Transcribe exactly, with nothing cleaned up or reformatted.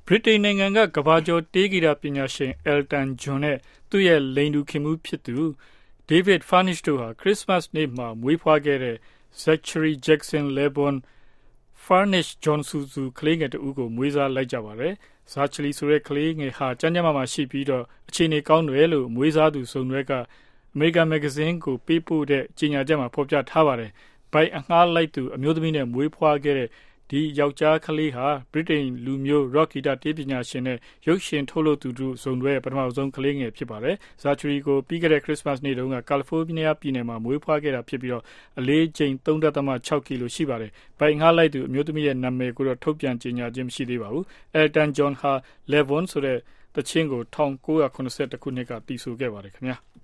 ဗြိတိန်နိုင်ငံကကမ္ဘာကျော်တေးဂီတပညာရှင် Elton John နဲ့သူ့ရဲ့လိင်တူခင်မှုဖြစ်သူ David Furnish တို့ဟာခရစ်စမတ်နေ့မှာမွေးဖွားခဲ့တဲ့ Zachary Jackson Laybourne Furnish John စုစုကလေးငယ်တူကိုမွေးစားလိုက်ကြပါတယ်။ Zachary ဆိုတဲ့ကလေးငယ်ဟာကျန်းကျန်းမာမာရှိပြီးတော့အခြေအနေကောင်းတယ်လို့မွေးစားသူစုံတွဲက American Magazine ကိုပေးပို့တဲ့ကြေညာချက်မှာဖော်ပြထားပါတယ်။ဘိုင်အငှားလိုက်သူအမျိုးသမီးနဲ့မွေးဖွားခဲ့တဲ့ဒီယောက်ျားကလေးဟာဗြိတိန်လူမျိုး rock ဂီတတေးပညာရှင်နဲ့ရုပ်ရှင်ထုတ်လုပ်သူတို့စုံတွဲပထမဆုံးကလေးငယ်ဖြစ်ပါတယ်။ Zachary ကိုပြီးခဲ့တဲ့ခရစ်စမတ်နေ့တုန်းကကယ်လီဖိုးနီးယားပြည်နယ်မှာမွေးဖွားခဲ့တာဖြစ်ပြီးတော့အလေးချိန် သုံးဒသမခြောက်ကီလိုရှိပါတယ်။ဘိုင်ငှားလိုက်သူအမျိုးသမီးရဲ့နာမည်ကိုတော့ထုတ်ပြန်ကြေညာခြင်းမရှိသေးပါဘူး။ Elton John ဟာ Laybourne ဆိုတဲ့တခြင်းကို၁၉၇၁ခုနှစ်ကတည်ဆိုခဲ့ပါတယ်ခင်ဗျာ။